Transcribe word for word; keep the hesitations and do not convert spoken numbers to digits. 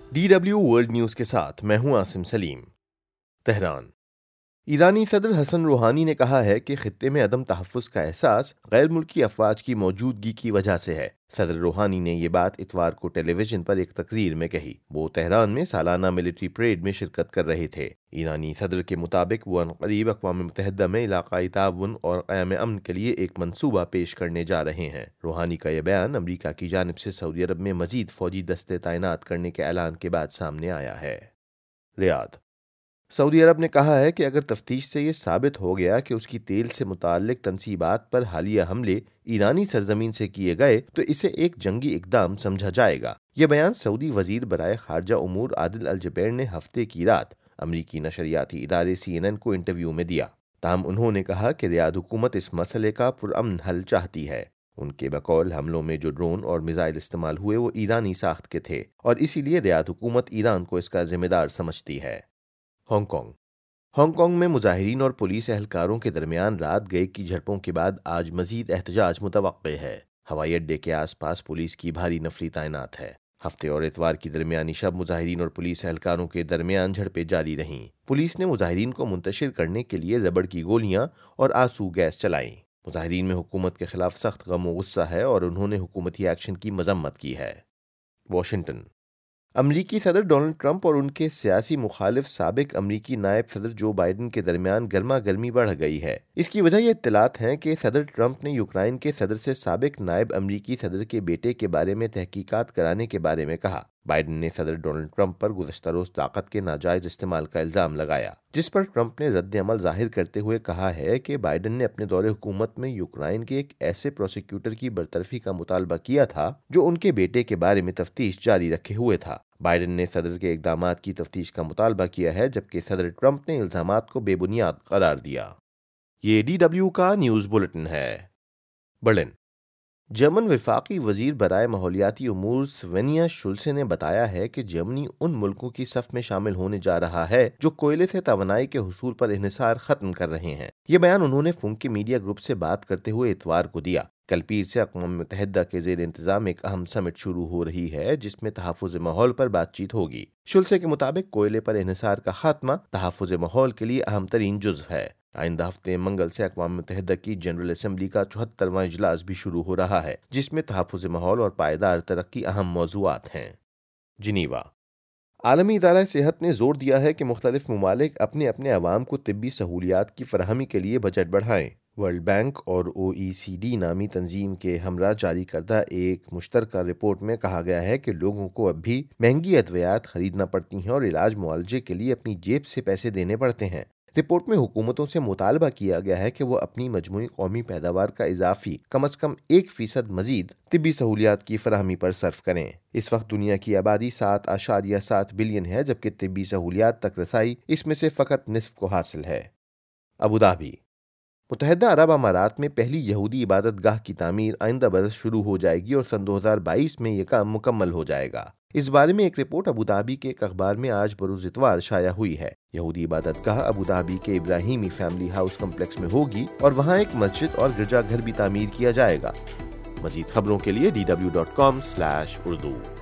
D W world news کے ساتھ میں ہوں عاصم سلیم۔ تہران۔ ایرانی صدر حسن روحانی نے کہا ہے کہ خطے میں عدم تحفظ کا احساس غیر ملکی افواج کی موجودگی کی وجہ سے ہے۔ صدر روحانی نے یہ بات اتوار کو ٹیلی ویژن پر ایک تقریر میں کہی۔ وہ تہران میں سالانہ ملٹری پریڈ میں شرکت کر رہے تھے۔ ایرانی صدر کے مطابق وہ عنقریب اقوام متحدہ میں علاقائی تعاون اور قیام امن کے لیے ایک منصوبہ پیش کرنے جا رہے ہیں۔ روحانی کا یہ بیان امریکہ کی جانب سے سعودی عرب میں مزید فوجی دستے تعینات کرنے کے اعلان کے بعد سامنے آیا ہے۔ ریاض۔ سعودی عرب نے کہا ہے کہ اگر تفتیش سے یہ ثابت ہو گیا کہ اس کی تیل سے متعلق تنصیبات پر حالیہ حملے ایرانی سرزمین سے کیے گئے تو اسے ایک جنگی اقدام سمجھا جائے گا۔ یہ بیان سعودی وزیر برائے خارجہ امور عادل الجبیر نے ہفتے کی رات امریکی نشریاتی ادارے سی این این کو انٹرویو میں دیا۔ تاہم انہوں نے کہا کہ ریاض حکومت اس مسئلے کا پرامن حل چاہتی ہے۔ ان کے بقول حملوں میں جو ڈرون اور میزائل استعمال ہوئے وہ ایرانی ساخت کے تھے اور اسی لیے ریاض حکومت ایران کو اس کا ذمہ دار سمجھتی ہے۔ Hong Kong. ہانگ کانگ میں مظاہرین اور پولیس اہلکاروں کے درمیان رات گئے کی جھڑپوں کے بعد آج مزید احتجاج متوقع ہے۔ ہوائی اڈے کے آس پاس پولیس کی بھاری نفری تعینات ہے۔ ہفتے اور اتوار کی درمیانی شب مظاہرین اور پولیس اہلکاروں کے درمیان جھڑپیں جاری رہیں۔ پولیس نے مظاہرین کو منتشر کرنے کے لیے ربڑ کی گولیاں اور آنسو گیس چلائیں۔ مظاہرین میں حکومت کے خلاف سخت غم و غصہ ہے اور انہوں نے حکومتی ایکشن کی مذمت کی ہے۔ واشنگٹن۔ امریکی صدر ڈونلڈ ٹرمپ اور ان کے سیاسی مخالف سابق امریکی نائب صدر جو بائیڈن کے درمیان گرما گرمی بڑھ گئی ہے۔ اس کی وجہ یہ اطلاعات ہیں کہ صدر ٹرمپ نے یوکرائن کے صدر سے سابق نائب امریکی صدر کے بیٹے کے بارے میں تحقیقات کرانے کے بارے میں کہا۔ بائیڈن نے صدر ڈونلڈ ٹرمپ پر گزشتہ روز طاقت کے ناجائز استعمال کا الزام لگایا، جس پر ٹرمپ نے رد عمل ظاہر کرتے ہوئے کہا ہے کہ بائیڈن نے اپنے دور حکومت میں یوکرائن کے ایک ایسے پروسیکیوٹر کی برطرفی کا مطالبہ کیا تھا جو ان کے بیٹے کے بارے میں تفتیش جاری رکھے ہوئے تھا۔ بائیڈن نے صدر کے اقدامات کی تفتیش کا مطالبہ کیا ہے جبکہ صدر ٹرمپ نے الزامات کو بے بنیاد قرار دیا۔ یہ ڈی ڈبلیو کا نیوز بلیٹن ہے۔ برلن۔ جرمن وفاقی وزیر برائے ماحولیاتی امور سوینیا شلسے نے بتایا ہے کہ جرمنی ان ملکوں کی صف میں شامل ہونے جا رہا ہے جو کوئلے سے توانائی کے حصول پر انحصار ختم کر رہے ہیں۔ یہ بیان انہوں نے فونکی میڈیا گروپ سے بات کرتے ہوئے اتوار کو دیا۔ کل پیر سے اقوام متحدہ کے زیر انتظام ایک اہم سمٹ شروع ہو رہی ہے جس میں تحفظ ماحول پر بات چیت ہوگی۔ شلسے کے مطابق کوئلے پر انحصار کا خاتمہ تحفظ ماحول کے لیے اہم ترین جزو ہے۔ آئندہ ہفتے منگل سے اقوام متحدہ کی جنرل اسمبلی کا چوہترواں اجلاس بھی شروع ہو رہا ہے جس میں تحفظ ماحول اور پائیدار ترقی اہم موضوعات ہیں۔ جنیوا۔ عالمی ادارہ صحت نے زور دیا ہے کہ مختلف ممالک اپنے اپنے عوام کو طبی سہولیات کی فراہمی کے لیے بجٹ بڑھائیں۔ ورلڈ بینک اور او ای سی ڈی نامی تنظیم کے ہمراہ جاری کردہ ایک مشترکہ رپورٹ میں کہا گیا ہے کہ لوگوں کو اب بھی مہنگی ادویات خریدنا پڑتی ہیں اور علاج معالجے کے لیے اپنی جیب سے پیسے دینے پڑتے ہیں۔ رپورٹ میں حکومتوں سے مطالبہ کیا گیا ہے کہ وہ اپنی مجموعی قومی پیداوار کا اضافی کم از کم ایک فیصد مزید طبی سہولیات کی فراہمی پر صرف کریں۔ اس وقت دنیا کی آبادی سات اشاریہ سات بلین ہے جبکہ طبی سہولیات تک رسائی اس میں سے فقط نصف کو حاصل ہے۔ ابوظہبی۔ متحدہ عرب امارات میں پہلی یہودی عبادت گاہ کی تعمیر آئندہ برس شروع ہو جائے گی اور سن دو ہزار بائیس میں یہ کام مکمل ہو جائے گا۔ اس بارے میں ایک رپورٹ ابوظہبی کے ایک اخبار میں آج بروز اتوار شائع ہوئی ہے۔ یہودی عبادت گاہ ابوظہبی کے ابراہیمی فیملی ہاؤس کمپلیکس میں ہوگی اور وہاں ایک مسجد اور گرجا گھر بھی تعمیر کیا جائے گا۔ مزید خبروں کے لیے D W dot com slash Urdu